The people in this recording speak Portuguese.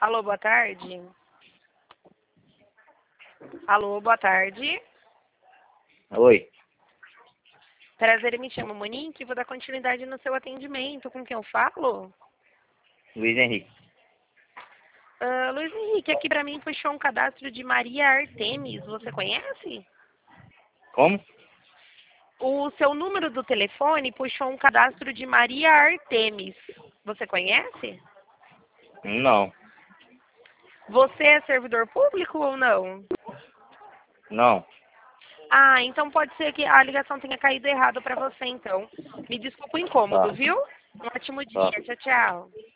Alô, boa tarde. Alô, boa tarde. Oi, Prazer, me chamo Monique e vou dar continuidade no seu atendimento. Com quem eu falo? Luiz Henrique. Luiz Henrique, aqui pra mim puxou um cadastro de Maria Artemis. Você conhece? Como? O seu número do telefone puxou um cadastro de Maria Artemis. Você conhece? Não, Você é servidor público ou não? não. Ah, então pode ser que a ligação tenha caído errado para você, então. Me desculpa o incômodo, Tá, viu? Um ótimo dia. tá. Tchau, tchau.